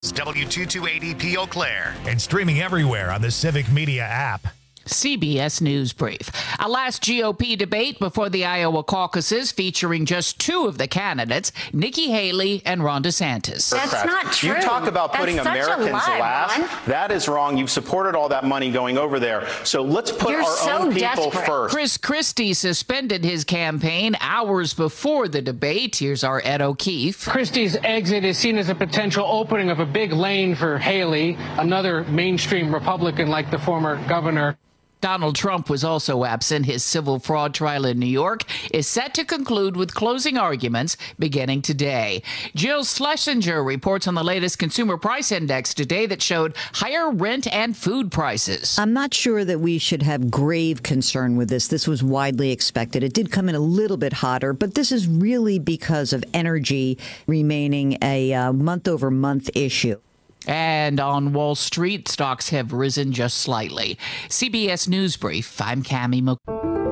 News, W2280P Eau Claire. And streaming everywhere on the Civic Media app. CBS News Brief. A last GOP debate before the Iowa caucuses featuring just two of the candidates, Nikki Haley and Ron DeSantis. That's not true. You talk about putting Americans last. That is wrong. You've supported all that money going over there. So let's put our own people first. Chris Christie suspended his campaign hours before the debate. Here's our Ed O'Keefe. Christie's exit is seen as a potential opening of a big lane for Haley, another mainstream Republican like the former governor. Donald Trump was also absent. His civil fraud trial in New York is set to conclude with closing arguments beginning today. Jill Schlesinger reports on the latest consumer price index today that showed higher rent and food prices. I'm not sure that we should have grave concern with this. This was widely expected. It did come in a little bit hotter, but this is really because of energy remaining a month-over-month issue. And on Wall Street, stocks have risen just slightly. CBS News Brief, I'm Cammie McCoy.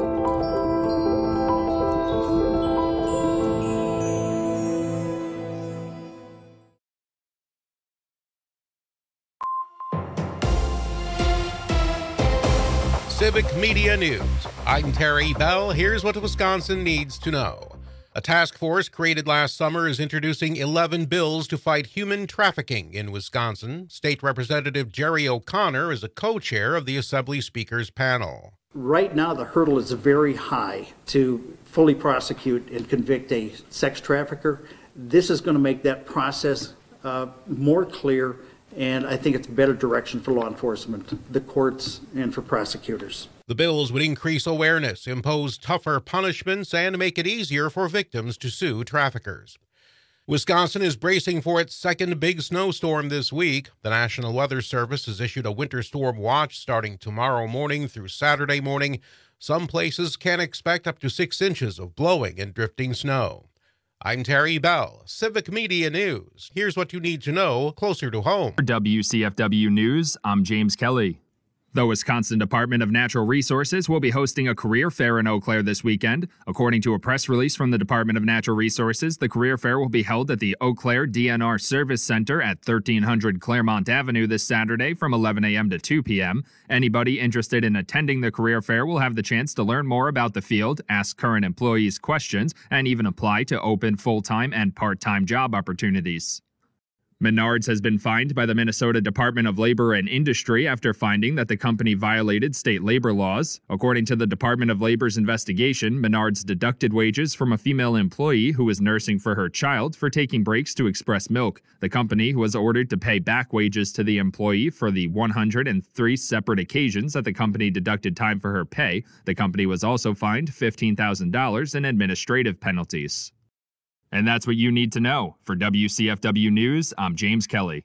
Civic Media News. I'm Terry Bell. Here's what Wisconsin needs to know. A task force created last summer is introducing 11 bills to fight human trafficking in Wisconsin. State Representative Jerry O'Connor is a co-chair of the Assembly Speaker's panel. Right now, the hurdle is very high to fully prosecute and convict a sex trafficker. This is going to make that process more clear, and I think it's a better direction for law enforcement, the courts, and for prosecutors. The bills would increase awareness, impose tougher punishments, and make it easier for victims to sue traffickers. Wisconsin is bracing for its second big snowstorm this week. The National Weather Service has issued a winter storm watch starting tomorrow morning through Saturday morning. Some places can expect up to 6 inches of blowing and drifting snow. I'm Terry Bell, Civic Media News. Here's what you need to know closer to home. For WCFW News, I'm James Kelly. The Wisconsin Department of Natural Resources will be hosting a career fair in Eau Claire this weekend. According to a press release from the Department of Natural Resources, the career fair will be held at the Eau Claire DNR Service Center at 1300 Claremont Avenue this Saturday from 11 a.m. to 2 p.m. Anybody interested in attending the career fair will have the chance to learn more about the field, ask current employees questions, and even apply to open full-time and part-time job opportunities. Menards has been fined by the Minnesota Department of Labor and Industry after finding that the company violated state labor laws. According to the Department of Labor's investigation, Menards deducted wages from a female employee who was nursing for her child for taking breaks to express milk. The company was ordered to pay back wages to the employee for the 103 separate occasions that the company deducted time for her pay. The company was also fined $15,000 in administrative penalties. And that's what you need to know. For WCFW News, I'm James Kelly.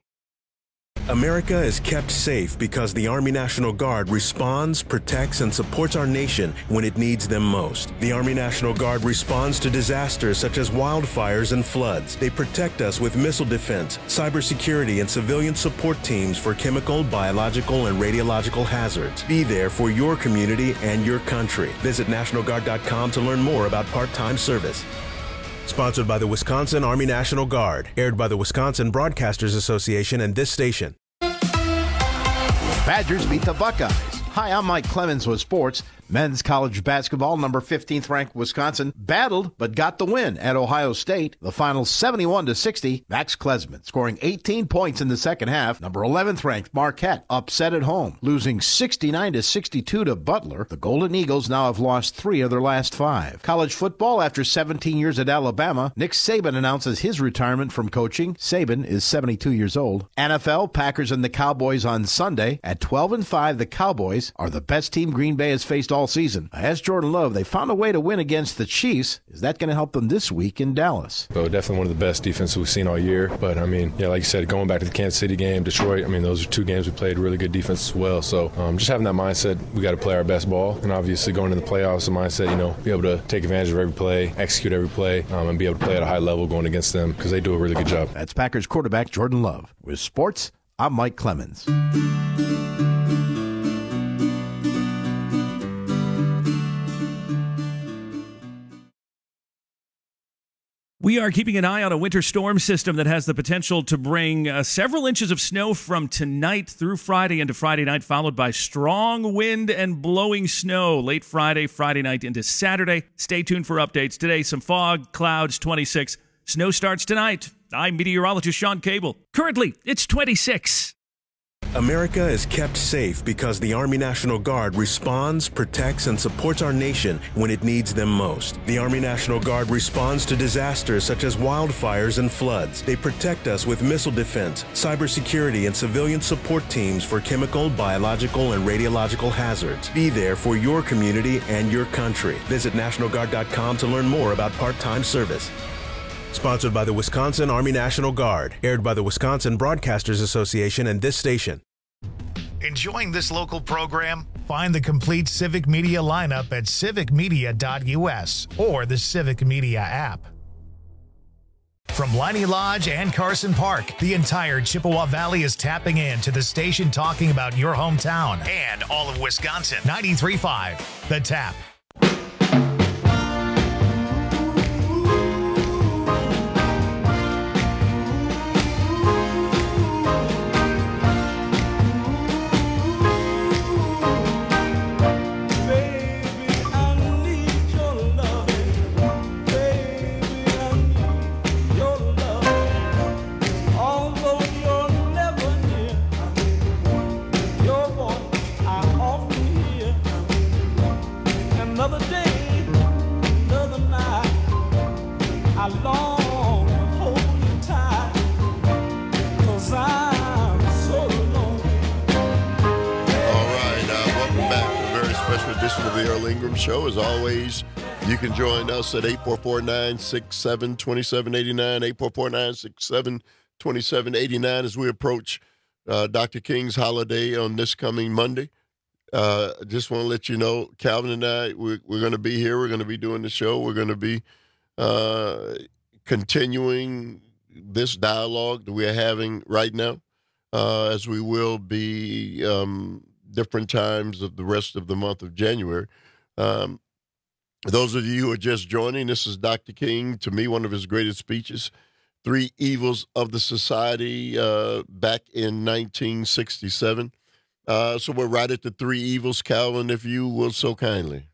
America is kept safe because the Army National Guard responds, protects, and supports our nation when it needs them most. The Army National Guard responds to disasters such as wildfires and floods. They protect us with missile defense, cybersecurity, and civilian support teams for chemical, biological, and radiological hazards. Be there for your community and your country. Visit NationalGuard.com to learn more about part-time service. Sponsored by the Wisconsin Army National Guard. Aired by the Wisconsin Broadcasters Association and this station. Badgers beat the Buckeyes. Hi, I'm Mike Clemens with sports. Men's college basketball, number 15th ranked Wisconsin, battled but got the win at Ohio State. The final 71-60. Max Klesman scoring 18 points in the second half. Number 11th ranked Marquette upset at home, losing 69-62 to Butler. The Golden Eagles now have lost 3 of their last 5. College football, after 17 years at Alabama, Nick Saban announces his retirement from coaching. Saban is 72 years old. NFL, Packers and the Cowboys on Sunday. At 12-5, the Cowboys are the best team Green Bay has faced all season. As Jordan Love, they found a way to win against the Chiefs. Is that going to help them this week in Dallas? So definitely one of the best defenses we've seen all year. But, I mean, yeah, like you said, going back to the Kansas City game, Detroit, I mean, those are 2 games we played really good defense as well. So just having that mindset, we got to play our best ball. And obviously going into the playoffs, the mindset, you know, be able to take advantage of every play, execute every play, and be able to play at a high level going against them because they do a really good job. That's Packers quarterback Jordan Love. With sports, I'm Mike Clemens. We We are keeping an eye on a winter storm system that has the potential to bring several inches of snow from tonight through Friday into Friday night, followed by strong wind and blowing snow late Friday, Friday night into Saturday. Stay tuned for updates. Today, some fog, clouds, 26. Snow starts tonight. I'm meteorologist Sean Cable. Currently, it's 26. America is kept safe because the Army National Guard responds, protects, and supports our nation when it needs them most. The Army National Guard responds to disasters such as wildfires and floods. They protect us with missile defense, cybersecurity, and civilian support teams for chemical, biological, and radiological hazards. Be there for your community and your country. Visit NationalGuard.com to learn more about part-time service. Sponsored by the Wisconsin Army National Guard. Aired by the Wisconsin Broadcasters Association and this station. Enjoying this local program? Find the complete Civic Media lineup at civicmedia.us or the Civic Media app. From Leinie Lodge and Carson Park, the entire Chippewa Valley is tapping into the station talking about your hometown and all of Wisconsin. 93.5, The Tap. Of the Earl Ingram Show. As always, you can join us at 844-967-2789, 844-967-2789 as we approach Dr. King's holiday on this coming Monday. Just want to let you know, Calvin and I, we're going to be here. We're going to be doing the show. We're going to be continuing this dialogue that we're having right now, as we will be different times of the rest of the month of January. Those of you who are just joining, this is Dr. King, to me, one of his greatest speeches, Three Evils of the Society, back in 1967. So we're right at the three evils, Calvin, if you will so kindly.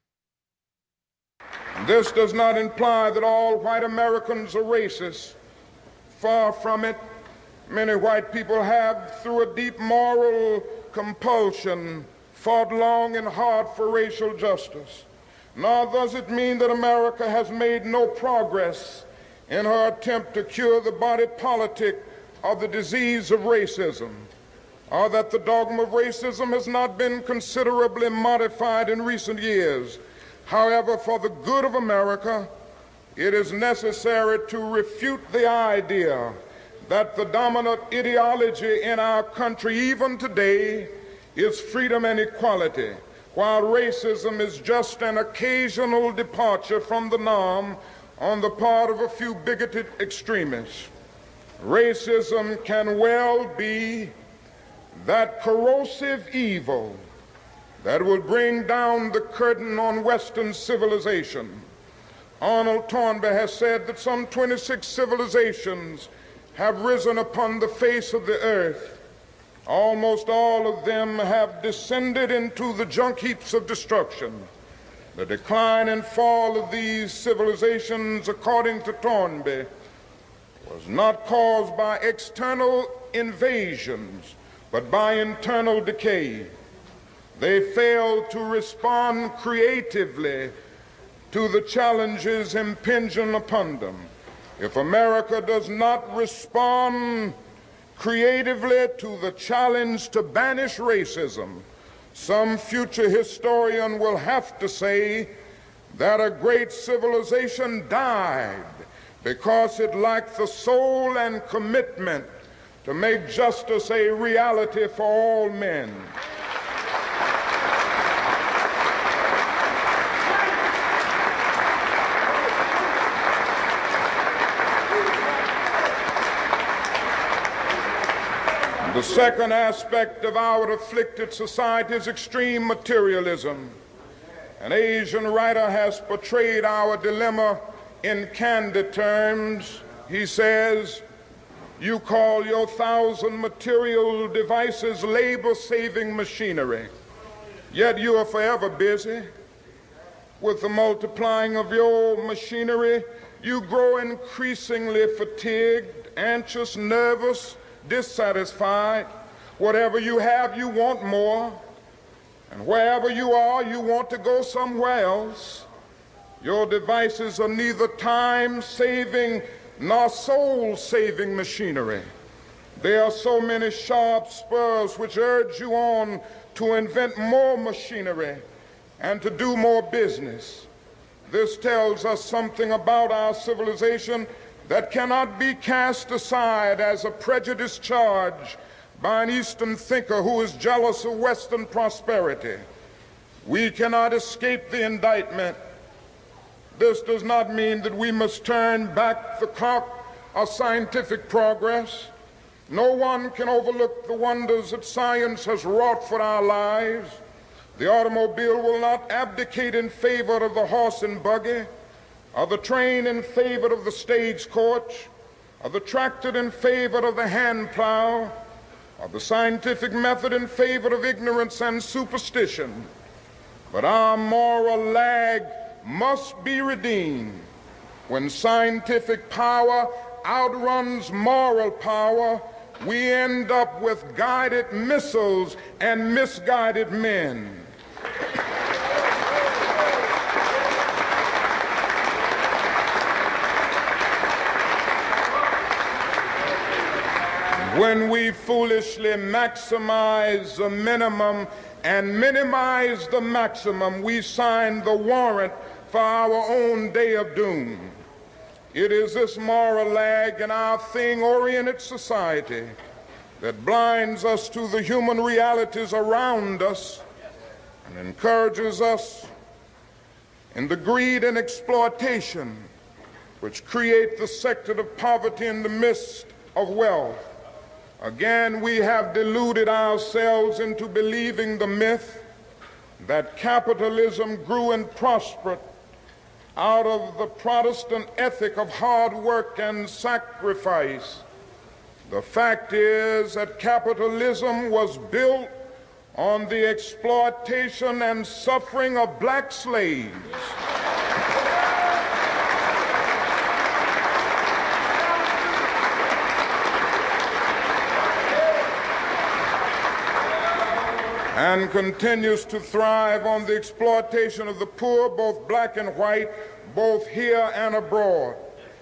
This does not imply that all white Americans are racist. Far from it. Many white people have, through a deep moral compulsion, fought long and hard for racial justice. Nor does it mean that America has made no progress in her attempt to cure the body politic of the disease of racism, or that the dogma of racism has not been considerably modified in recent years. However, for the good of America, it is necessary to refute the idea that the dominant ideology in our country, even today, is freedom and equality, while racism is just an occasional departure from the norm on the part of a few bigoted extremists. Racism can well be that corrosive evil that will bring down the curtain on Western civilization. Arnold Toynbee has said that some 26 civilizations have risen upon the face of the earth. Almost all of them have descended into the junk heaps of destruction. The decline and fall of these civilizations, according to Toynbee, was not caused by external invasions, but by internal decay. They failed to respond creatively to the challenges impinging upon them. If America does not respond creatively to the challenge to banish racism, some future historian will have to say that a great civilization died because it lacked the soul and commitment to make justice a reality for all men. The second aspect of our afflicted society is extreme materialism. An Asian writer has portrayed our dilemma in candid terms, he says, you call your 1,000 material devices labor-saving machinery, yet you are forever busy with the multiplying of your machinery. You grow increasingly fatigued, anxious, nervous, dissatisfied. Whatever you have, you want more. And wherever you are, you want to go somewhere else. Your devices are neither time-saving nor soul-saving machinery. There are so many sharp spurs which urge you on to invent more machinery and to do more business. This tells us something about our civilization that cannot be cast aside as a prejudiced charge by an Eastern thinker who is jealous of Western prosperity. We cannot escape the indictment. This does not mean that we must turn back the clock of scientific progress. No one can overlook the wonders that science has wrought for our lives. The automobile will not abdicate in favor of the horse and buggy, or the train in favor of the stagecoach, or the tractor in favor of the hand plow, or the scientific method in favor of ignorance and superstition. But our moral lag must be redeemed. When scientific power outruns moral power, we end up with guided missiles and misguided men. When we foolishly maximize the minimum and minimize the maximum, we sign the warrant for our own day of doom. It is this moral lag in our thing-oriented society that blinds us to the human realities around us and encourages us in the greed and exploitation which create the sector of poverty in the midst of wealth. Again, we have deluded ourselves into believing the myth that capitalism grew and prospered out of the Protestant ethic of hard work and sacrifice. The fact is that capitalism was built on the exploitation and suffering of black slaves. And continues to thrive on the exploitation of the poor, both black and white, both here and abroad.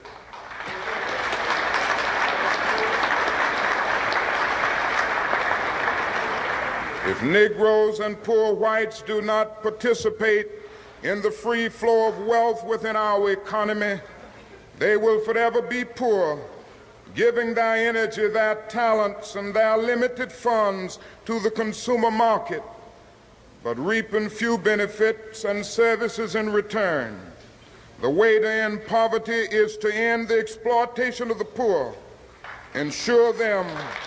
If Negroes and poor whites do not participate in the free flow of wealth within our economy, they will forever be poor, giving their energy, their talents, and their limited funds to the consumer market, but reaping few benefits and services in return. The way to end poverty is to end the exploitation of the poor, ensure them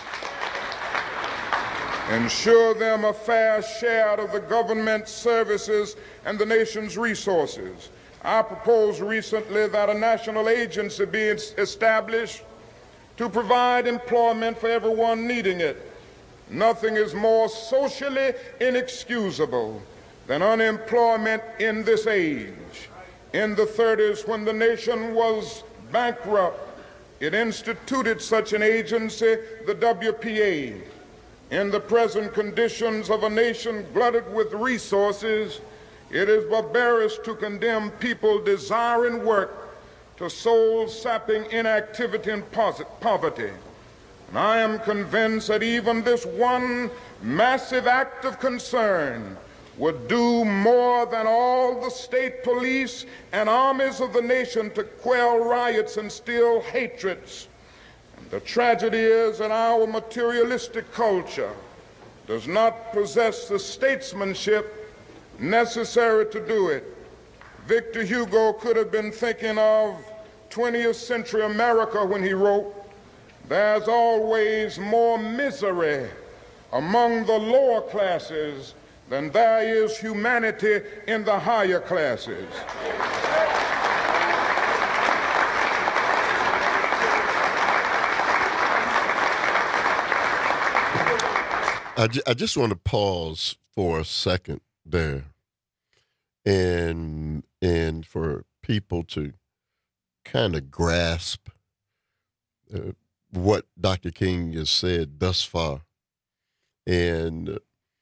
a fair share of the government services and the nation's resources. I proposed recently that a national agency be established to provide employment for everyone needing it. Nothing is more socially inexcusable than unemployment in this age. In the 30s, when the nation was bankrupt, it instituted such an agency, the WPA. In the present conditions of a nation glutted with resources, it is barbarous to condemn people desiring work to soul-sapping inactivity and poverty. And I am convinced that even this one massive act of concern would do more than all the state police and armies of the nation to quell riots and still hatreds. And the tragedy is that our materialistic culture does not possess the statesmanship necessary to do it. Victor Hugo could have been thinking of 20th century America when he wrote, "There's always more misery among the lower classes than there is humanity in the higher classes." I just want to pause for a second there, and for people to kind of grasp what Dr. King has said thus far, and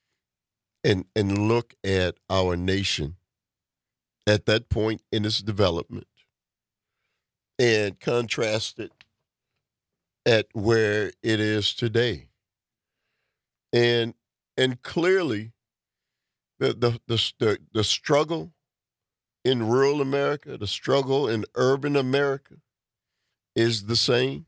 look at our nation at that point in its development, and contrast it at where it is today. And clearly, the struggle in rural America, the struggle in urban America is the same.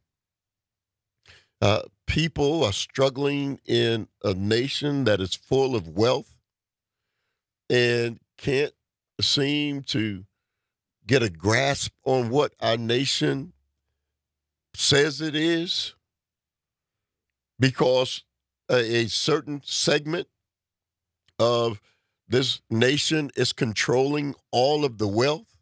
People are struggling in a nation that is full of wealth and can't seem to get a grasp on what our nation says it is, because a certain segment of this nation is controlling all of the wealth,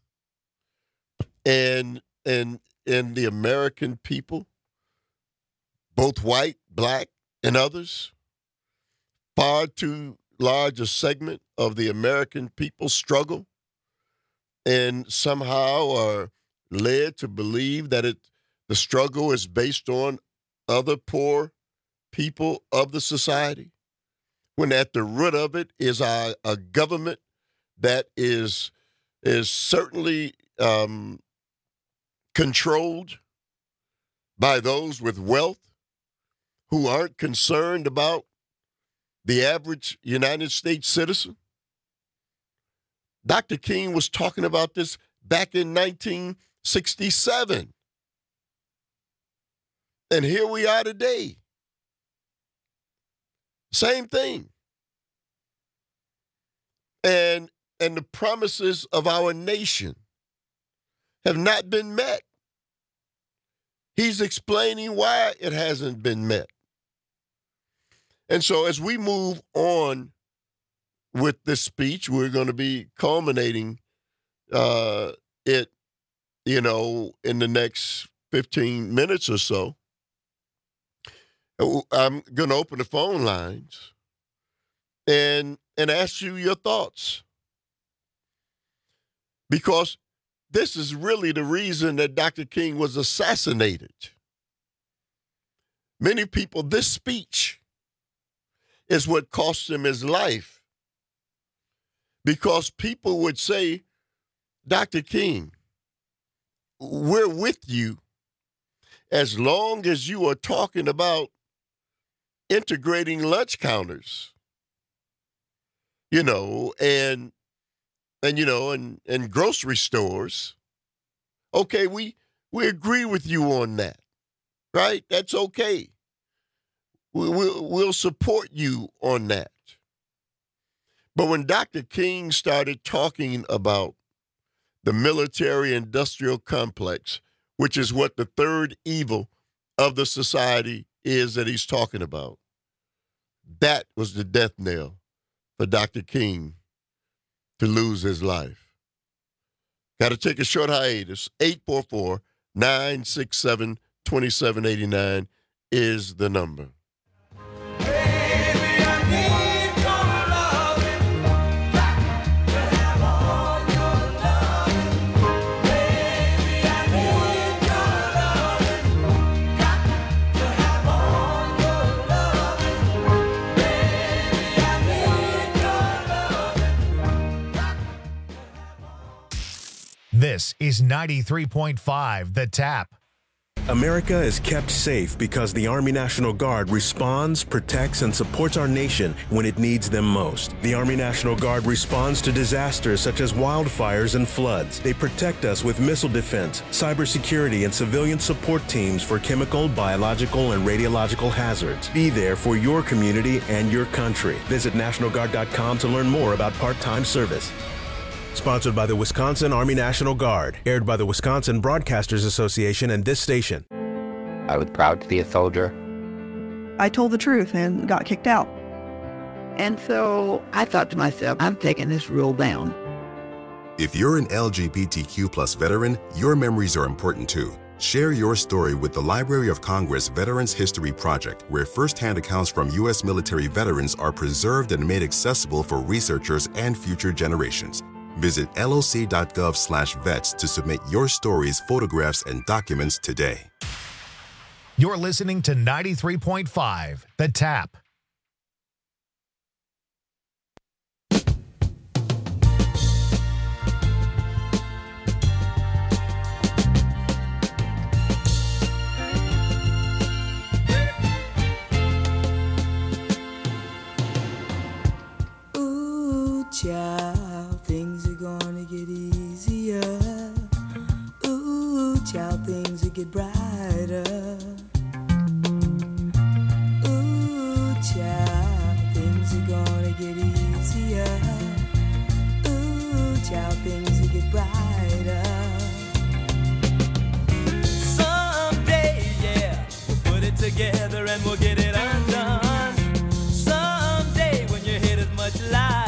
and the American people, both white, black, and others, far too large a segment of the American people struggle and somehow are led to believe that the struggle is based on other poor people of the society, when at the root of it is a government that is certainly controlled by those with wealth who aren't concerned about the average United States citizen. Dr. King was talking about this back in 1967. And here we are today. Same thing. And the promises of our nation have not been met. He's explaining why it hasn't been met. And so as we move on with this speech, we're going to be culminating it, in the next 15 minutes or so. I'm going to open the phone lines and ask you your thoughts, because this is really the reason that Dr. King was assassinated. Many people, this speech is what cost him his life, because people would say, Dr. King, we're with you as long as you are talking about integrating lunch counters, and grocery stores. Okay, we agree with you on that, right? That's okay. We'll support you on that. But when Dr. King started talking about the military-industrial complex, which is what the third evil of the society is that he's talking about, that was the death knell for Dr. King to lose his life. Got to take a short hiatus. 844-967-2789 is the number. This is 93.5 The Tap. America is kept safe because the Army National Guard responds, protects, and supports our nation when it needs them most. The Army National Guard responds to disasters such as wildfires and floods. They protect us with missile defense, cybersecurity, and civilian support teams for chemical, biological, and radiological hazards. Be there for your community and your country. Visit NationalGuard.com to learn more about part-time service. Sponsored by the Wisconsin Army National Guard. Aired by the Wisconsin Broadcasters Association and this station. I was proud to be a soldier. I told the truth and got kicked out. And so I thought to myself, I'm taking this rule down. If you're an LGBTQ+ veteran, your memories are important too. Share your story with the Library of Congress Veterans History Project, where first-hand accounts from U.S. military veterans are preserved and made accessible for researchers and future generations. Visit loc.gov/vets to submit your stories, photographs, and documents today. You're listening to 93.5, The Tap. Child, things are gonna get easier. Ooh, child, things will get brighter. Ooh, child, things are gonna get easier. Ooh, child, things will get brighter. Someday, yeah, we'll put it together and we'll get it undone. Someday, when your head is much lighter.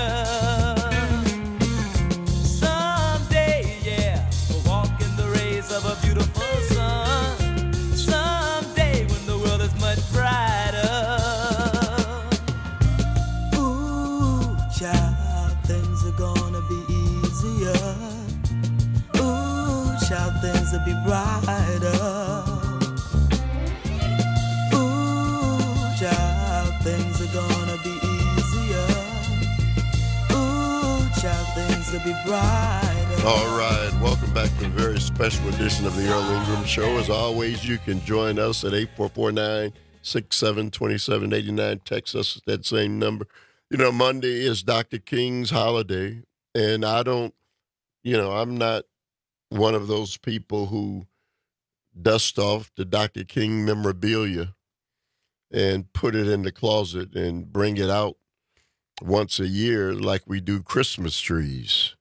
Things will be brighter. Ooh, child, things are gonna be easier. Ooh, child, things will be brighter. All right, welcome back to a very special edition of the Earl Ingram Show. As always, you can join us at 844-967-2789. Text us at that same number. You know, Monday is Dr. King's holiday, and I'm not one of those people who dust off the Dr. King memorabilia and put it in the closet and bring it out once a year like we do Christmas trees.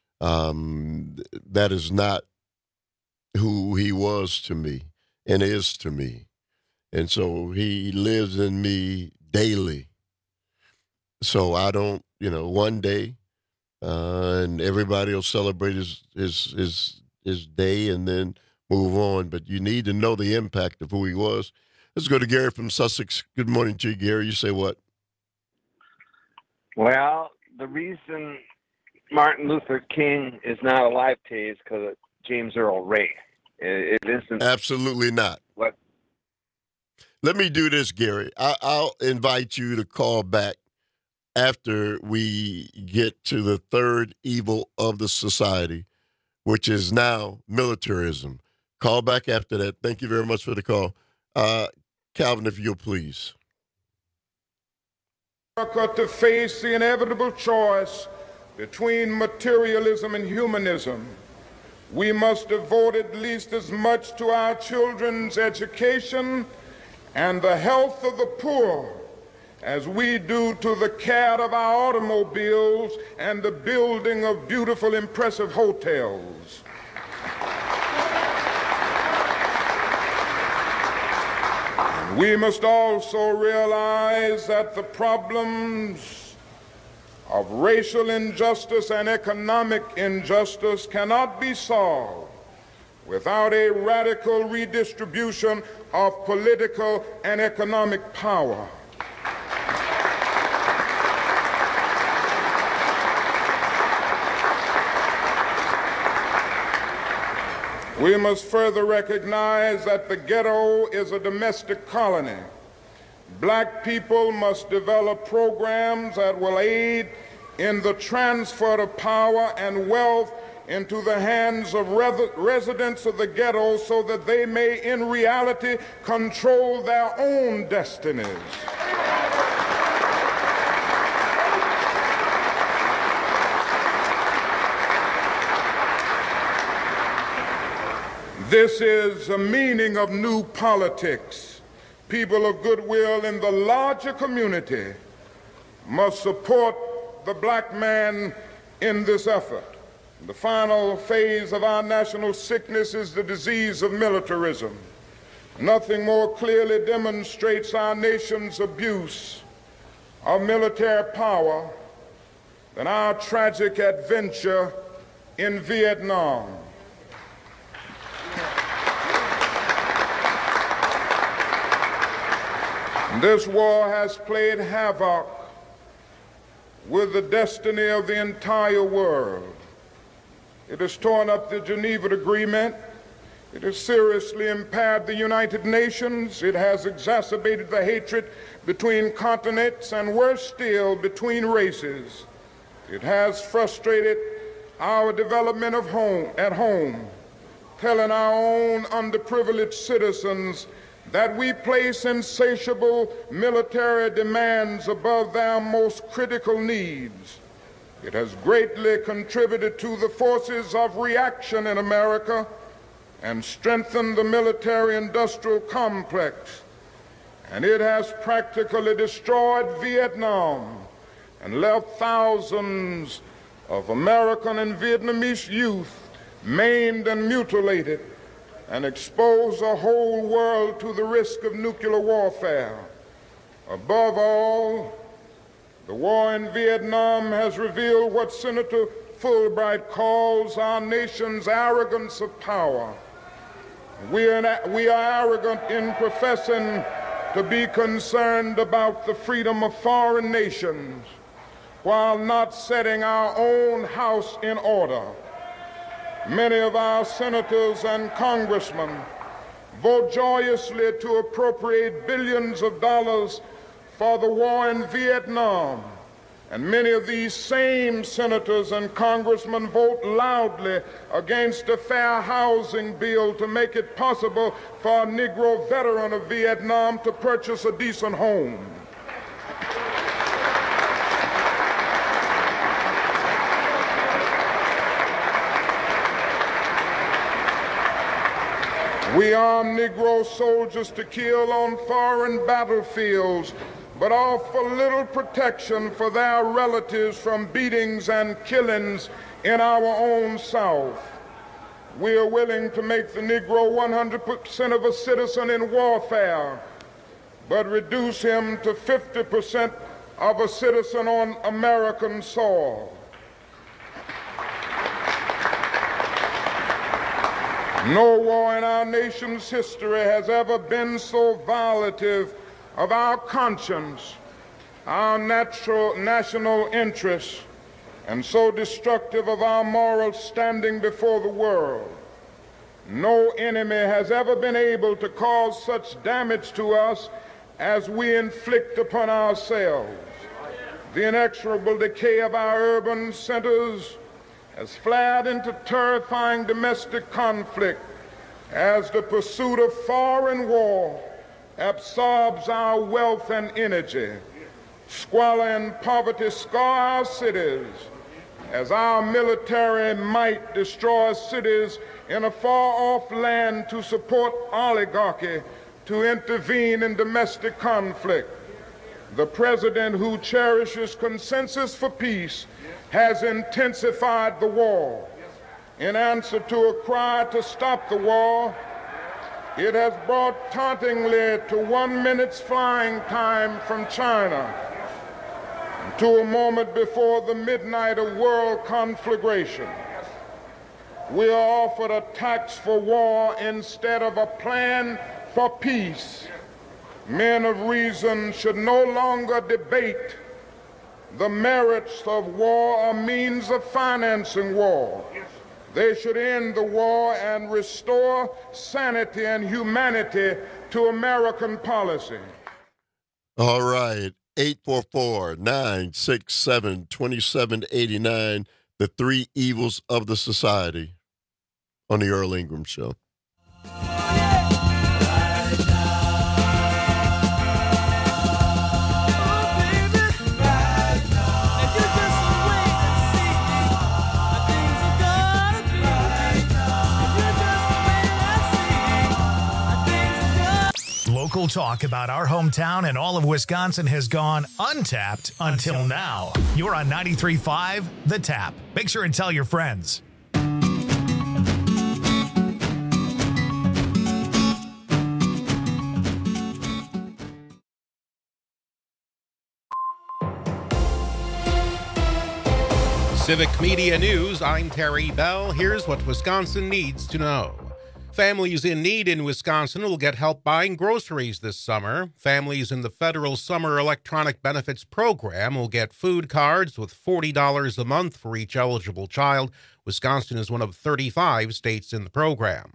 That is not who he was to me and is to me. And so he lives in me daily. So I don't, one day, and everybody will celebrate his day and then move on. But you need to know the impact of who he was. Let's go to Gary from Sussex. Good morning to you, Gary. You say what? Well, the reason Martin Luther King is not alive today is because of James Earl Ray. It isn't. Absolutely not. What? Let me do this, Gary. I'll invite you to call back after we get to the third evil of the society, which is now militarism. Call back after that. Thank you very much for the call. Calvin, if you'll please. America to face the inevitable choice between materialism and humanism, we must devote at least as much to our children's education and the health of the poor as we do to the care of our automobiles and the building of beautiful, impressive hotels. And we must also realize that the problems of racial injustice and economic injustice cannot be solved without a radical redistribution of political and economic power. We must further recognize that the ghetto is a domestic colony. Black people must develop programs that will aid in the transfer of power and wealth into the hands of residents of the ghetto so that they may in reality control their own destinies. This is the meaning of new politics. People of goodwill in the larger community must support the black man in this effort. The final phase of our national sickness is the disease of militarism. Nothing more clearly demonstrates our nation's abuse of military power than our tragic adventure in Vietnam. This war has played havoc with the destiny of the entire world. It has torn up the Geneva Agreement. It has seriously impaired the United Nations. It has exacerbated the hatred between continents and, worse still, between races. It has frustrated our development at home, telling our own underprivileged citizens that we place insatiable military demands above their most critical needs. It has greatly contributed to the forces of reaction in America and strengthened the military-industrial complex. And it has practically destroyed Vietnam and left thousands of American and Vietnamese youth maimed and mutilated, and exposed the whole world to the risk of nuclear warfare. Above all, the war in Vietnam has revealed what Senator Fulbright calls our nation's arrogance of power. We are arrogant in professing to be concerned about the freedom of foreign nations while not setting our own house in order. Many of our senators and congressmen vote joyously to appropriate billions of dollars for the war in Vietnam. And many of these same senators and congressmen vote loudly against a fair housing bill to make it possible for a Negro veteran of Vietnam to purchase a decent home. We arm Negro soldiers to kill on foreign battlefields, but offer little protection for their relatives from beatings and killings in our own South. We are willing to make the Negro 100% of a citizen in warfare, but reduce him to 50% of a citizen on American soil. No war in our nation's history has ever been so violative of our conscience, our national interests, and so destructive of our moral standing before the world. No enemy has ever been able to cause such damage to us as we inflict upon ourselves. The inexorable decay of our urban centers has flared into terrifying domestic conflict as the pursuit of foreign war absorbs our wealth and energy. Squalor and poverty scar our cities as our military might destroys cities in a far-off land to support oligarchy to intervene in domestic conflict. The president who cherishes consensus for peace has intensified the war. In answer to a cry to stop the war, it has brought tauntingly to 1 minute's flying time from China, to a moment before the midnight of world conflagration. We are offered a tax for war instead of a plan for peace. Men of reason should no longer debate the merits of war or means of financing war. They should end the war and restore sanity and humanity to American policy. All right. 844-967-2789, the three evils of the society on the Earl Ingram Show. Local talk about our hometown and all of Wisconsin has gone untapped until now. You're on 93.5 The Tap. Make sure and tell your friends. Civic Media News, I'm Terry Bell. Here's what Wisconsin needs to know. Families in need in Wisconsin will get help buying groceries this summer. Families in the federal Summer Electronic Benefits Program will get food cards with $40 a month for each eligible child. Wisconsin is one of 35 states in the program.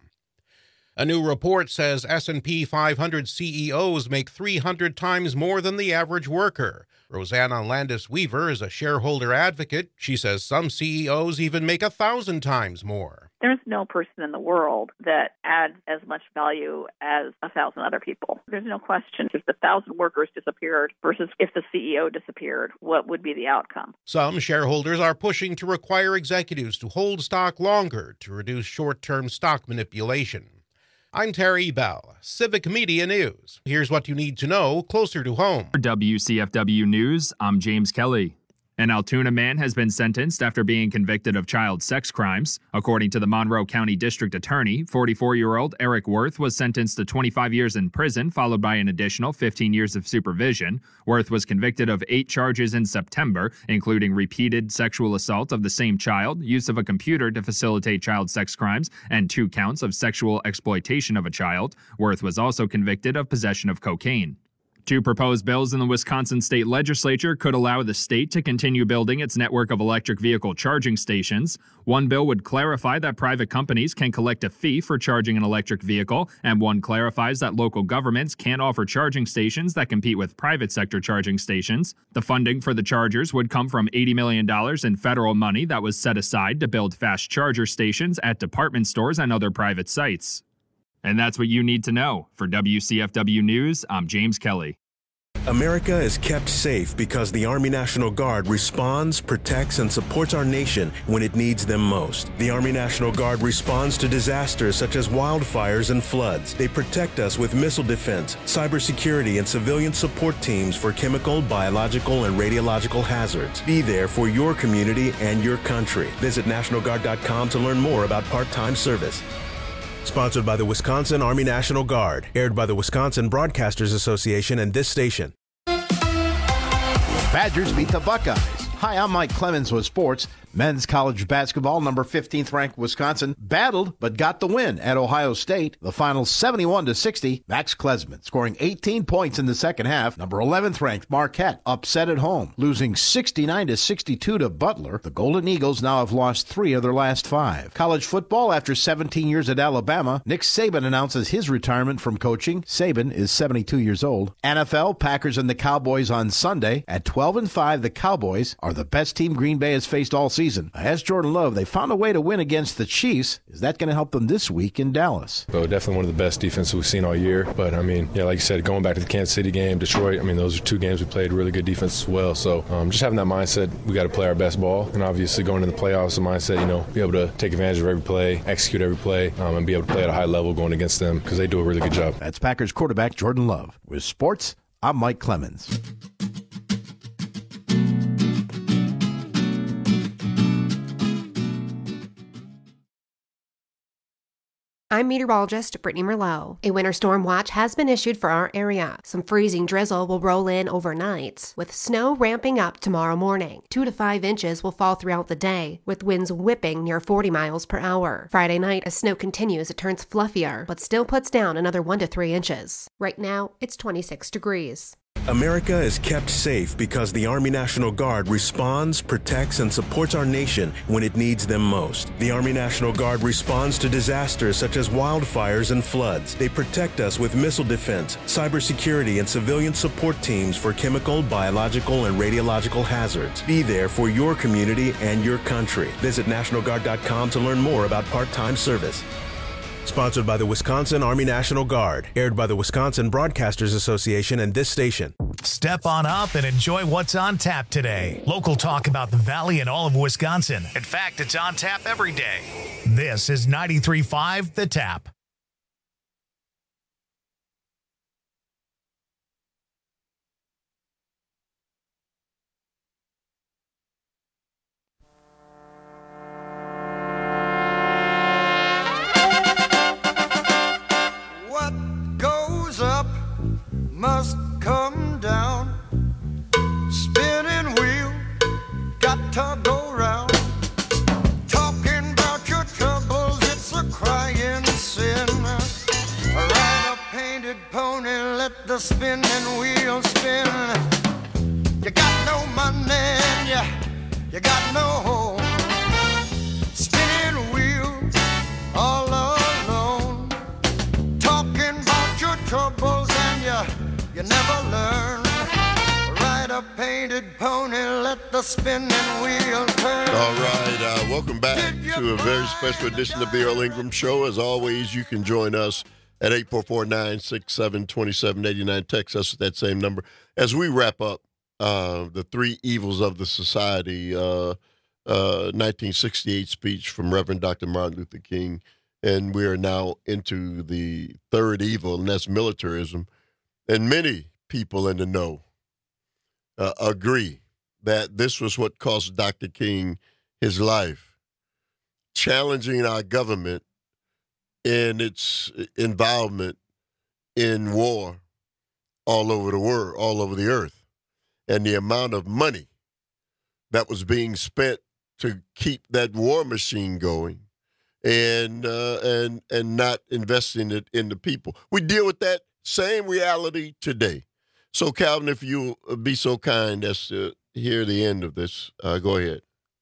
A new report says S&P 500 CEOs make 300 times more than the average worker. Rosanna Landis-Weaver is a shareholder advocate. She says some CEOs even make 1,000 times more. There's no person in the world that adds as much value as 1,000 other people. There's no question. If the 1,000 workers disappeared versus if the CEO disappeared, what would be the outcome? Some shareholders are pushing to require executives to hold stock longer to reduce short-term stock manipulation. I'm Terry Bell, Civic Media News. Here's what you need to know closer to home. For WCFW News, I'm James Kelly. An Altoona man has been sentenced after being convicted of child sex crimes. According to the Monroe County District Attorney, 44-year-old Eric Worth was sentenced to 25 years in prison, followed by an additional 15 years of supervision. Worth was convicted of 8 charges in September, including repeated sexual assault of the same child, use of a computer to facilitate child sex crimes, and 2 counts of sexual exploitation of a child. Worth was also convicted of possession of cocaine. 2 proposed bills in the Wisconsin state legislature could allow the state to continue building its network of electric vehicle charging stations. One bill would clarify that private companies can collect a fee for charging an electric vehicle, and one clarifies that local governments can't offer charging stations that compete with private sector charging stations. The funding for the chargers would come from $80 million in federal money that was set aside to build fast charger stations at department stores and other private sites. And that's what you need to know. For WCFW News, I'm James Kelly. America is kept safe because the Army National Guard responds, protects, and supports our nation when it needs them most. The Army National Guard responds to disasters such as wildfires and floods. They protect us with missile defense, cybersecurity, and civilian support teams for chemical, biological, and radiological hazards. Be there for your community and your country. Visit NationalGuard.com to learn more about part-time service. Sponsored by the Wisconsin Army National Guard. Aired by the Wisconsin Broadcasters Association and this station. Badgers beat the Buckeyes. Hi, I'm Mike Clemens with sports. Men's college basketball, number 15th ranked Wisconsin, battled but got the win at Ohio State. The final 71-60. Max Klesman scoring 18 points in the second half. Number 11th ranked Marquette upset at home, losing 69-62 to Butler. The Golden Eagles now have lost 3 of their last 5. College football, after 17 years at Alabama, Nick Saban announces his retirement from coaching. Saban is 72 years old. NFL, Packers and the Cowboys on Sunday. At 12-5, the Cowboys are the best team Green Bay has faced all season. As Jordan Love, they found a way to win against the Chiefs. Is that going to help them this week in Dallas? So definitely one of the best defenses we've seen all year. But, I mean, yeah, like you said, going back to the Kansas City game, Detroit, I mean, those are 2 games we played really good defense as well. So just having that mindset, we got to play our best ball. And obviously going into the playoffs, the mindset, be able to take advantage of every play, execute every play, and be able to play at a high level going against them because they do a really good job. That's Packers quarterback Jordan Love. With sports, I'm Mike Clemens. I'm meteorologist Brittany Merlot. A winter storm watch has been issued for our area. Some freezing drizzle will roll in overnight, with snow ramping up tomorrow morning. 2 to 5 inches will fall throughout the day, with winds whipping near 40 miles per hour. Friday night, as snow continues, it turns fluffier, but still puts down another 1 to 3 inches. Right now, it's 26 degrees. America is kept safe because the Army National Guard responds, protects, and supports our nation when it needs them most. The Army National Guard responds to disasters such as wildfires and floods. They protect us with missile defense, cybersecurity, and civilian support teams for chemical, biological, and radiological hazards. Be there for your community and your country. Visit NationalGuard.com to learn more about part-time service. Sponsored by the Wisconsin Army National Guard. Aired by the Wisconsin Broadcasters Association and this station. Step on up and enjoy what's on tap today. Local talk about the Valley and all of Wisconsin. In fact, it's on tap every day. This is 93.5 The Tap. Must come down, spinning wheel, got to go round. Talking about your troubles, it's a crying sin. the spinning wheel spin. You got no money and you got no home. Spinning wheel all alone. Talking about your troubles and you never learn. Ride a painted pony, let the spinning wheel turn. All right, welcome back to a very special edition of the Earl Ingram Show. As always, you can join us at 844-967-2789. Text us at that same number. As we wrap up the three evils of the society, 1968 speech from Reverend Dr. Martin Luther King, and we are now into the third evil, and that's militarism. And many people in the know agree that this was what cost Dr. King his life, challenging our government in its involvement in war all over the world, all over the earth, and the amount of money that was being spent to keep that war machine going, and not investing it in the people. We deal with that same reality today. So, Calvin, if you'll be so kind as to hear the end of this, go ahead.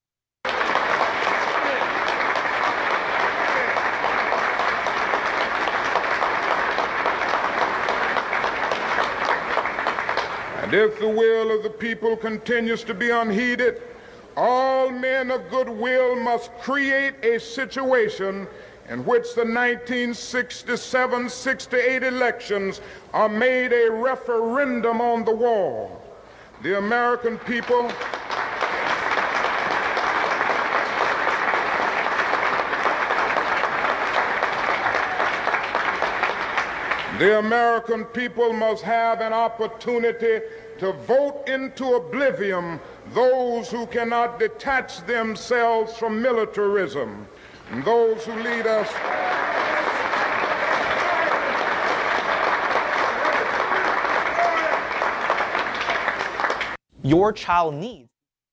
And if the will of the people continues to be unheeded, all men of goodwill must create a situation in which the 1967-68 elections are made a referendum on the wall. The American people must have an opportunity to vote into oblivion those who cannot detach themselves from militarism, and those who lead us your child needs.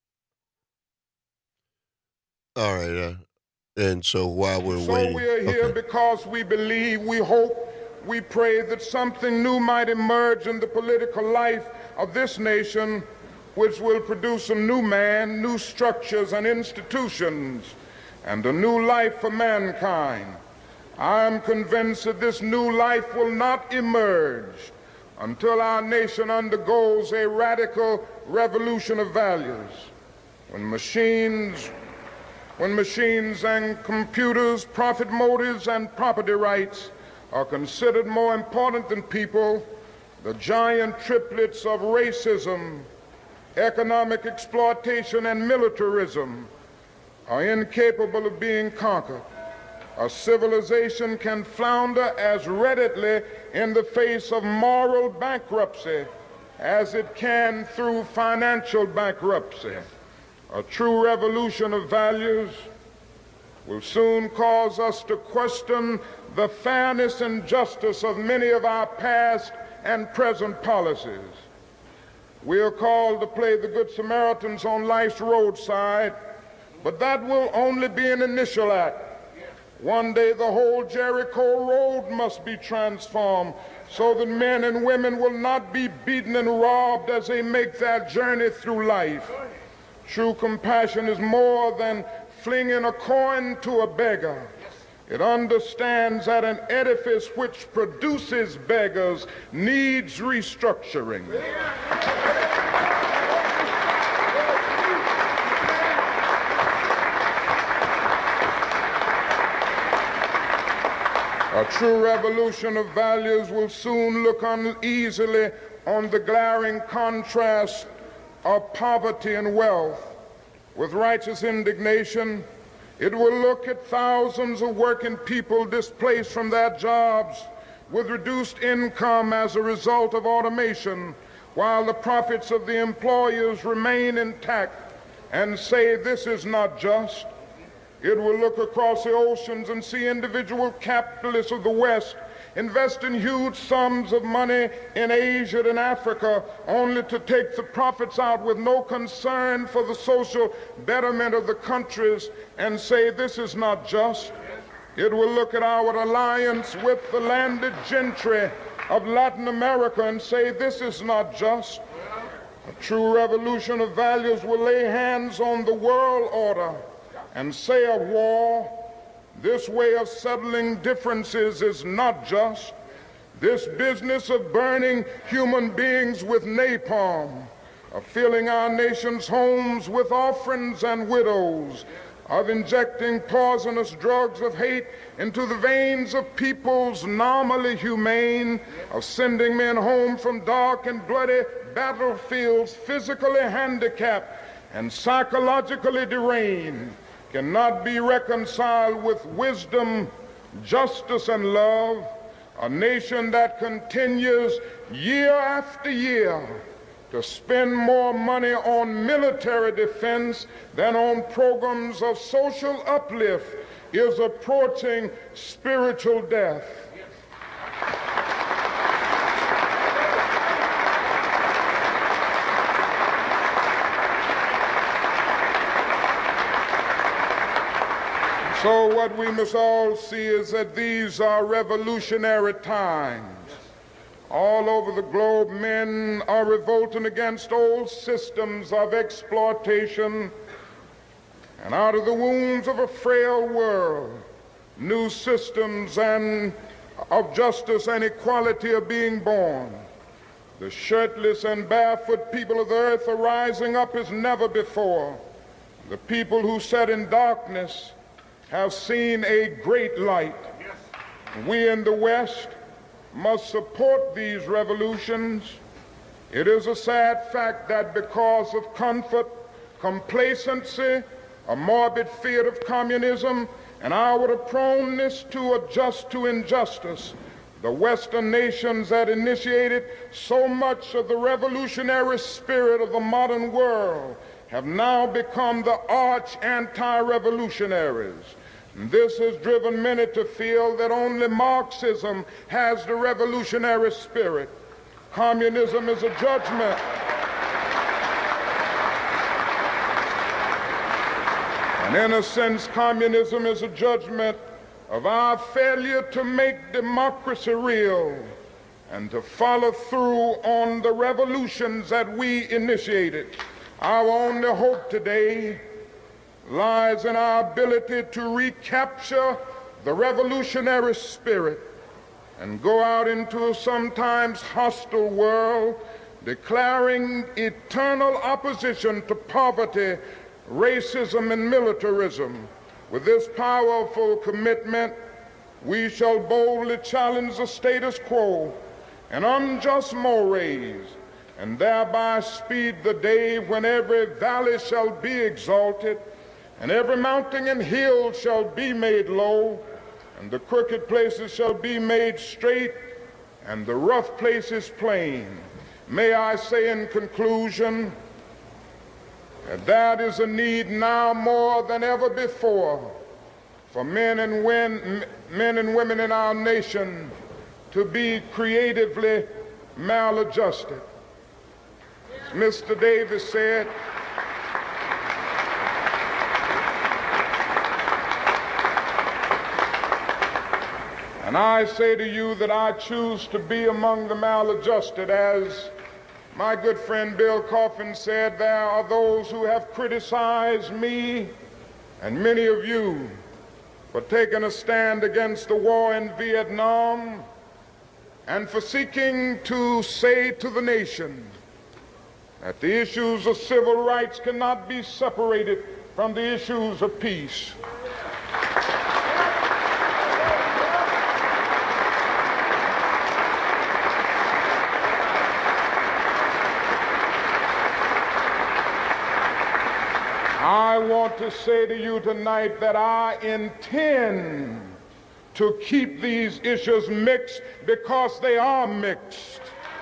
All right, and so while we're waiting, we are here because we believe, we hope, we pray that something new might emerge in the political life of this nation, which will produce a new man, new structures and institutions, and a new life for mankind. I am convinced that this new life will not emerge until our nation undergoes a radical revolution of values. When machines and computers, profit motives and property rights are considered more important than people, the giant triplets of racism, economic exploitation, and militarism are incapable of being conquered. A civilization can flounder as readily in the face of moral bankruptcy as it can through financial bankruptcy. A true revolution of values will soon cause us to question the fairness and justice of many of our past and present policies. We are called to play the Good Samaritans on life's roadside, but that will only be an initial act. One day the whole Jericho road must be transformed so that men and women will not be beaten and robbed as they make their journey through life. True compassion is more than flinging a coin to a beggar. It understands that an edifice which produces beggars needs restructuring. A true revolution of values will soon look uneasily on the glaring contrast of poverty and wealth. With righteous indignation, it will look at thousands of working people displaced from their jobs with reduced income as a result of automation, while the profits of the employers remain intact, and say this is not just. It will look across the oceans and see individual capitalists of the West investing huge sums of money in Asia and Africa only to take the profits out with no concern for the social betterment of the countries and say this is not just. It will look at our alliance with the landed gentry of Latin America and say, this is not just. A true revolution of values will lay hands on the world order and say of war, this way of settling differences is not just. This business of burning human beings with napalm, of filling our nation's homes with orphans and widows, of injecting poisonous drugs of hate into the veins of peoples normally humane, of sending men home from dark and bloody battlefields physically handicapped and psychologically deranged, cannot be reconciled with wisdom, justice, and love. A nation that continues year after year to spend more money on military defense than on programs of social uplift is approaching spiritual death. So what we must all see is that these are revolutionary times. All over the globe, men are revolting against old systems of exploitation, and out of the wounds of a frail world, new systems of justice and equality are being born. The shirtless and barefoot people of the earth are rising up as never before. The people who sat in darkness have seen a great light. We in the West must support these revolutions. It is a sad fact that because of comfort, complacency, a morbid fear of communism, and our proneness to adjust to injustice, the Western nations that initiated so much of the revolutionary spirit of the modern world have now become the arch anti-revolutionaries. This has driven many to feel that only Marxism has the revolutionary spirit. Communism is a judgment. And in a sense, communism is a judgment of our failure to make democracy real and to follow through on the revolutions that we initiated. Our only hope today lies in our ability to recapture the revolutionary spirit and go out into a sometimes hostile world, declaring eternal opposition to poverty, racism, and militarism. With this powerful commitment, we shall boldly challenge the status quo and unjust mores, and thereby speed the day when every valley shall be exalted, and every mountain and hill shall be made low, and the crooked places shall be made straight, and the rough places plain. May I say in conclusion that that is a need now more than ever before for men and women in our nation to be creatively maladjusted. As Mr. Davis said, and I say to you that I choose to be among the maladjusted. As my good friend Bill Coffin said, there are those who have criticized me and many of you for taking a stand against the war in Vietnam and for seeking to say to the nation that the issues of civil rights cannot be separated from the issues of peace. I want to say to you tonight that I intend to keep these issues mixed because they are mixed.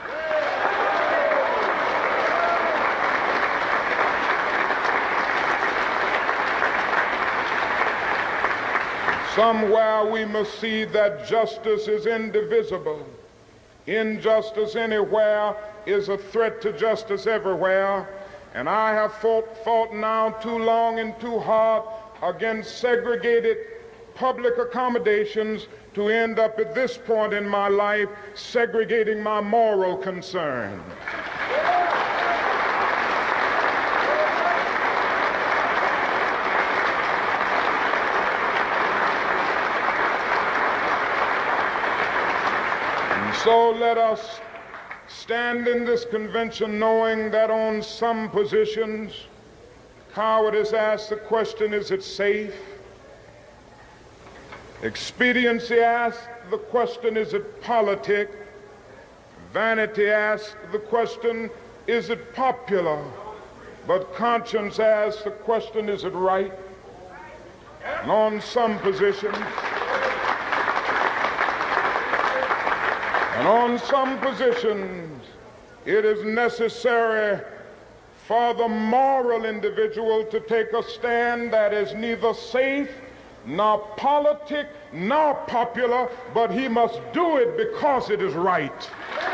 Somewhere we must see that justice is indivisible. Injustice anywhere is a threat to justice everywhere. And I have fought now too long and too hard against segregated public accommodations to end up at this point in my life segregating my moral concern. And so let us stand in this convention knowing that on some positions, cowardice asks the question, is it safe? Expediency asks the question, is it politic? Vanity asks the question, is it popular? But conscience asks the question, is it right? And on some positions, it is necessary for the moral individual to take a stand that is neither safe, nor politic, nor popular, but he must do it because it is right.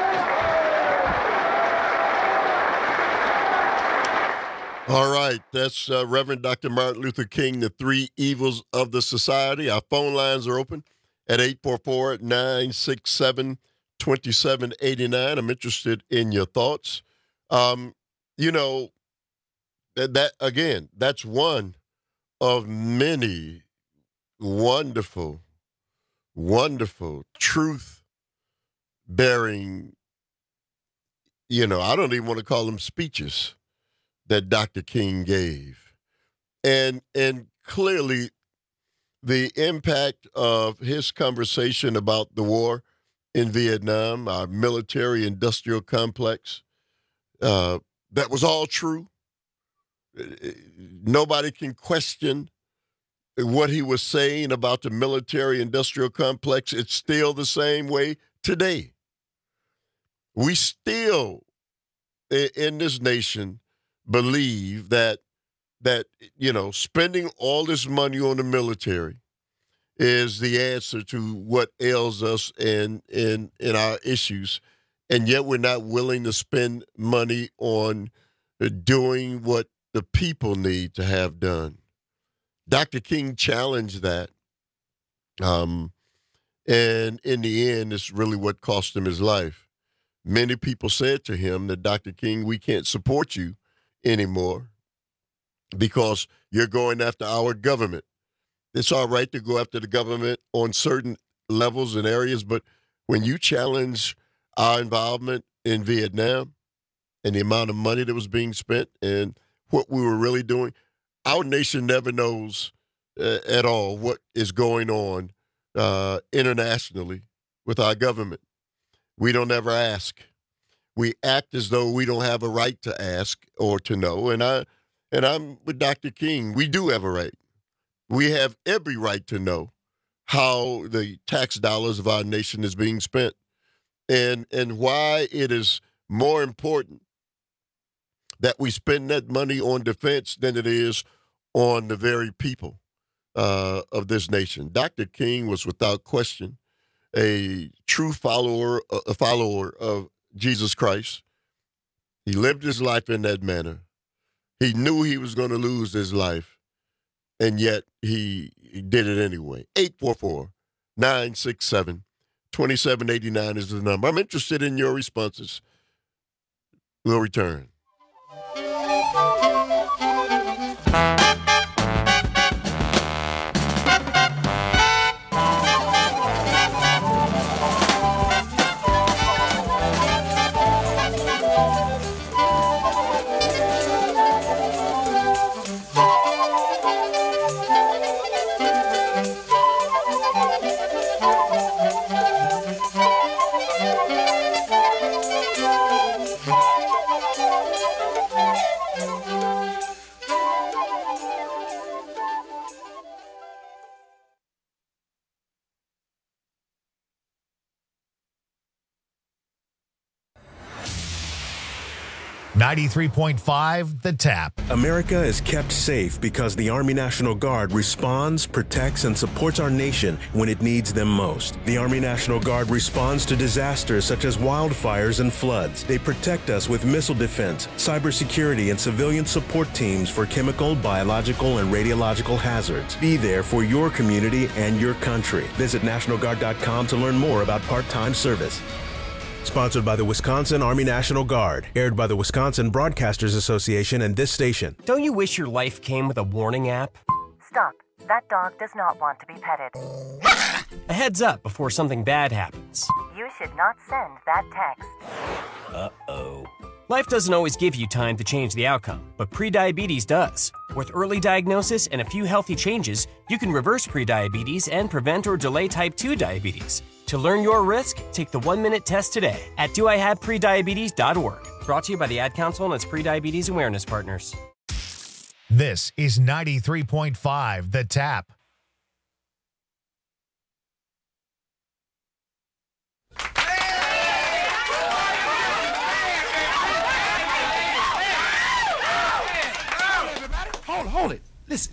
All right, that's Reverend Dr. Martin Luther King, The Three Evils of the Society. Our phone lines are open at 844-967-2789. I'm interested in your thoughts. You know, that again, that's one of many wonderful, truth-bearing, I don't even want to call them speeches that Dr. King gave. And clearly the impact of his conversation about the war in Vietnam, our military-industrial complex, that was all true. Nobody can question what he was saying about the military-industrial complex. It's still the same way today. We still, in this nation, believe that spending all this money on the military is the answer to what ails us in our issues, and yet we're not willing to spend money on doing what the people need to have done. Dr. King challenged that, and in the end, it's really what cost him his life. Many people said to him that, Dr. King, we can't support you anymore because you're going after our government. It's all right to go after the government on certain levels and areas, but when you challenge our involvement in Vietnam and the amount of money that was being spent and what we were really doing, our nation never knows at all what is going on internationally with our government. We don't ever ask. We act as though we don't have a right to ask or to know. And I'm with Dr. King. We do have a right. We have every right to know how the tax dollars of our nation is being spent and why it is more important that we spend that money on defense than it is on the very people of this nation. Dr. King was without question a true follower of Jesus Christ. He lived his life in that manner. He knew he was going to lose his life, and yet he did it anyway. 844-967-2789 is the number. I'm interested in your responses. We'll return. 93.5 The Tap. America is kept safe because the Army National Guard responds, protects, and supports our nation when it needs them most. The Army National Guard responds to disasters such as wildfires and floods. They protect us with missile defense, cybersecurity, and civilian support teams for chemical, biological, and radiological hazards. Be there for your community and your country. Visit NationalGuard.com to learn more about part-time service. Sponsored by the Wisconsin Army National Guard. Aired by the Wisconsin Broadcasters Association and this station. Don't you wish your life came with a warning app? Stop. That dog does not want to be petted. A heads up before something bad happens. You should not send that text. Uh-oh. Life doesn't always give you time to change the outcome, but prediabetes does. With early diagnosis and a few healthy changes, you can reverse prediabetes and prevent or delay type 2 diabetes. To learn your risk, take the 1-minute test today at doihaveprediabetes.org. Brought to you by the Ad Council and its prediabetes awareness partners. This is 93.5 The Tap. Hold it. Listen.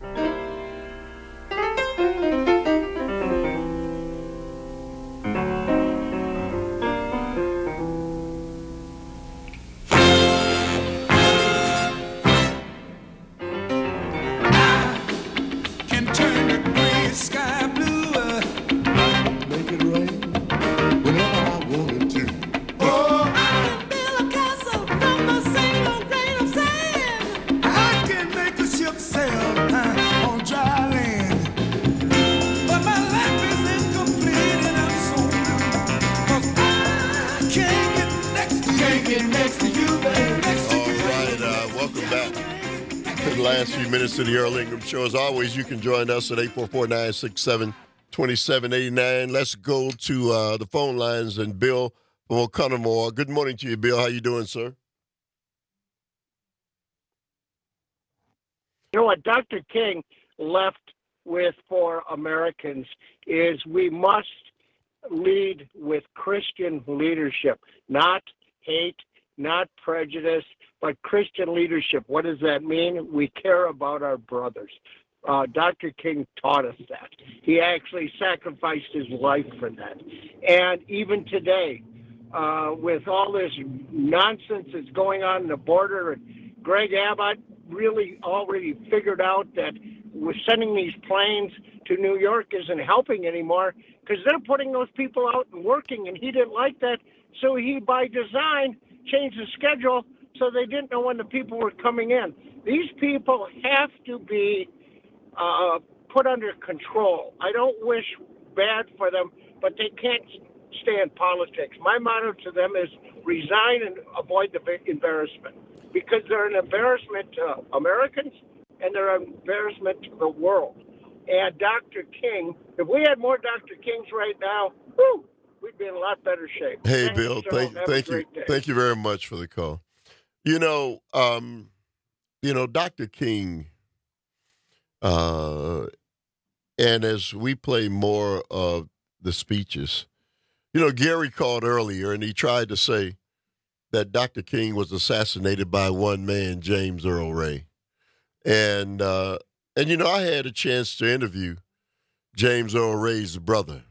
Last few minutes of the Earl Ingram Show. As always, you can join us at 844-967-2789. Let's go to the phone lines and Bill from Oconomowoc. Good morning to you, Bill. How you doing, sir? You know what Dr. King left with for Americans is we must lead with Christian leadership, not hate, not prejudice, but Christian leadership. What does that mean? We care about our brothers. Dr. King taught us that. He actually sacrificed his life for that. And even today, with all this nonsense that's going on in the border, and Greg Abbott really already figured out that with sending these planes to New York isn't helping anymore because they're putting those people out and working, and he didn't like that. So he, by design, changed the schedule so they didn't know when the people were coming in. These people have to be put under control. I don't wish bad for them, but they can't stay in politics. My motto to them is resign and avoid the embarrassment, because they're an embarrassment to Americans and they're an embarrassment to the world. And Dr. King, if we had more Dr. Kings right now, we'd be in a lot better shape. Hey, Bill, thank you. Thank you very much for the call. Dr. King, and as we play more of the speeches, Gary called earlier and he tried to say that Dr. King was assassinated by one man, James Earl Ray. And I had a chance to interview James Earl Ray's brother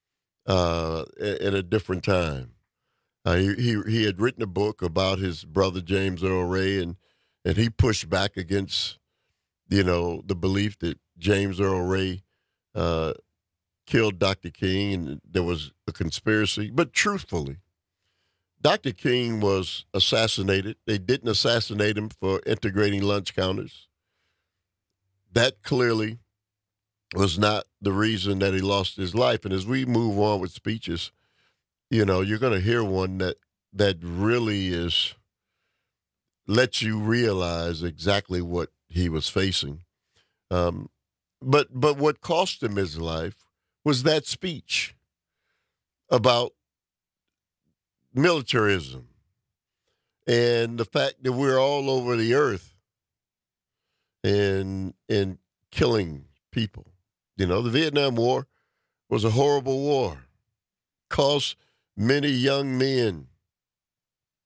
at a different time. He had written a book about his brother James Earl Ray, and he pushed back against, the belief that James Earl Ray killed Dr. King and there was a conspiracy. But truthfully, Dr. King was assassinated. They didn't assassinate him for integrating lunch counters. That clearly was not the reason that he lost his life. And as we move on with speeches, you're going to hear one that really lets you realize exactly what he was facing. But what cost him his life was that speech about militarism and the fact that we're all over the earth and killing people. The Vietnam War was a horrible war. Cost many young men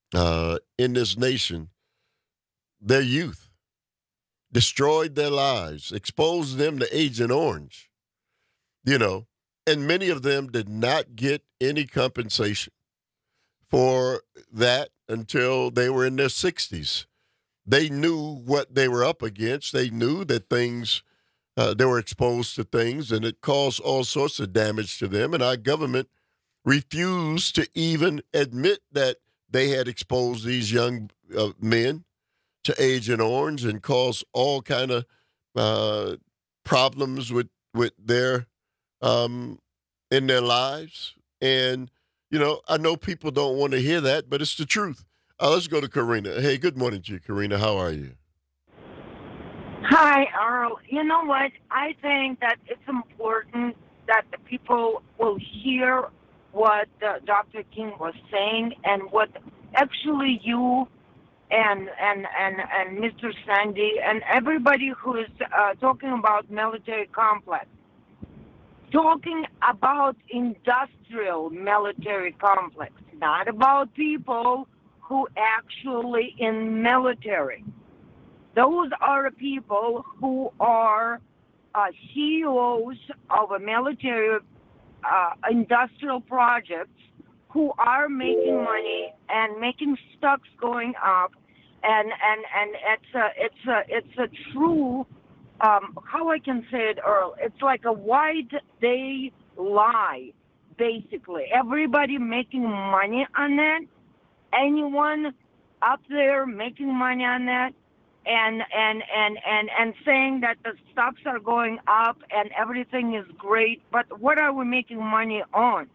in this nation, their youth, destroyed their lives, exposed them to Agent Orange, and many of them did not get any compensation for that until they were in their 60s. They knew what they were up against. They knew that things, they were exposed to things, and it caused all sorts of damage to them. And our government refused to even admit that they had exposed these young men to Agent Orange and caused all kind of problems with their in their lives. And I know people don't want to hear that, but it's the truth. Let's go to Karina. Hey, good morning to you, Karina. How are you? Hi, Earl. You know what? I think that it's important that the people will hear what Dr. King was saying and what actually you and Mr. Sandy and everybody who is talking about military complex, talking about industrial military complex, not about people who actually in military. Those are people who are CEOs of a military industrial projects who are making money and making stocks going up, and it's a true how I can say it, Earl. It's like a white day lie, basically. Everybody making money on that. Anyone up there making money on that, and saying that the stocks are going up and everything is great, but what are we making money on?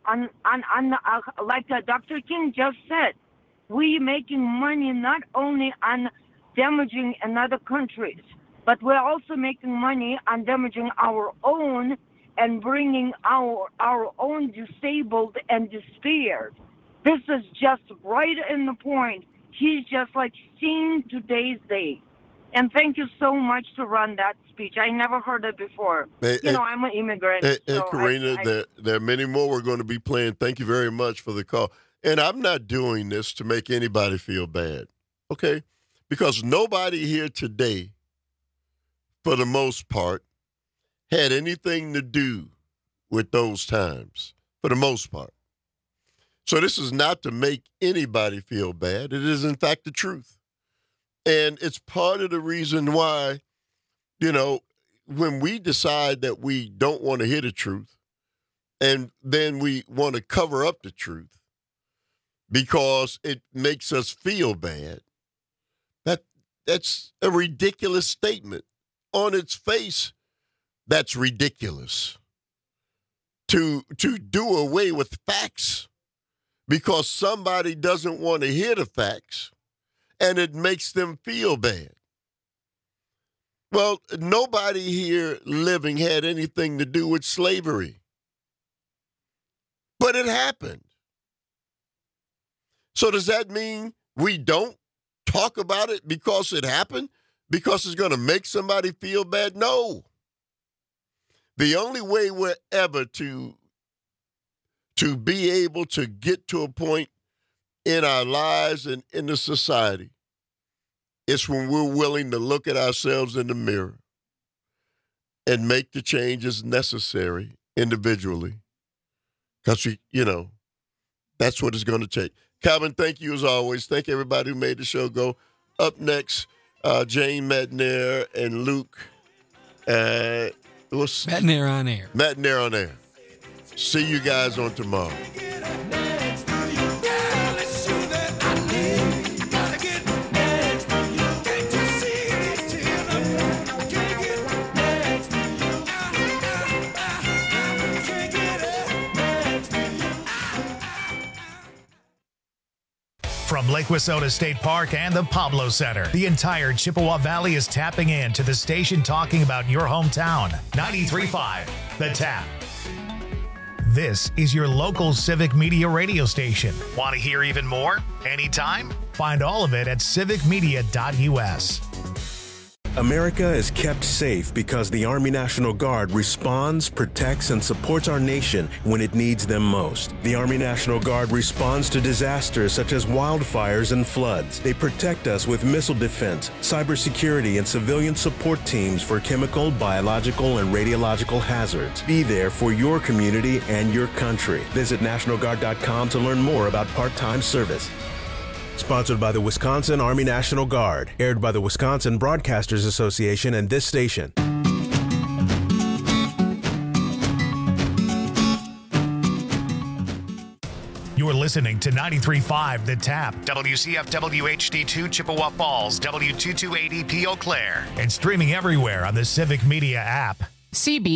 Like Dr. King just said, we making money not only on damaging another countries, but we're also making money on damaging our own and bringing our own disabled and despaired. This is just right in the point. He's just like seeing today's day. And thank you so much to run that speech. I never heard it before. I'm an immigrant. And Karina, there are many more we're going to be playing. Thank you very much for the call. And I'm not doing this to make anybody feel bad, okay? Because nobody here today, for the most part, had anything to do with those times, for the most part. So this is not to make anybody feel bad. It is, in fact, the truth. And it's part of the reason why, when we decide that we don't want to hear the truth, and then we want to cover up the truth because it makes us feel bad, that's a ridiculous statement. On its face, that's ridiculous. To do away with facts because somebody doesn't want to hear the facts and it makes them feel bad. Well, nobody here living had anything to do with slavery. But it happened. So does that mean we don't talk about it because it happened? Because it's going to make somebody feel bad? No. The only way we're ever to be able to get to a point in our lives and in the society is when we're willing to look at ourselves in the mirror and make the changes necessary individually. Because, that's what it's going to take. Calvin, thank you as always. Thank everybody who made the show go. Up next, Jane Matenaer and Luke. Matenaer on air. Matenaer on air. See you guys on tomorrow. From Lake Wissota State Park and the Pablo Center, the entire Chippewa Valley is tapping in to the station talking about your hometown. 93.5, The Tap. This is your local civic media radio station. Want to hear even more? Anytime? Find all of it at civicmedia.us. America is kept safe because the Army National Guard responds, protects, and supports our nation when it needs them most. The Army National Guard responds to disasters such as wildfires and floods. They protect us with missile defense, cybersecurity, and civilian support teams for chemical, biological, and radiological hazards. Be there for your community and your country. Visit NationalGuard.com to learn more about part-time service. Sponsored by the Wisconsin Army National Guard. Aired by the Wisconsin Broadcasters Association and this station. You're listening to 93.5 The Tap, WCFW HD2 Chippewa Falls, W2280 Eau Claire, and streaming everywhere on the Civic Media app. CB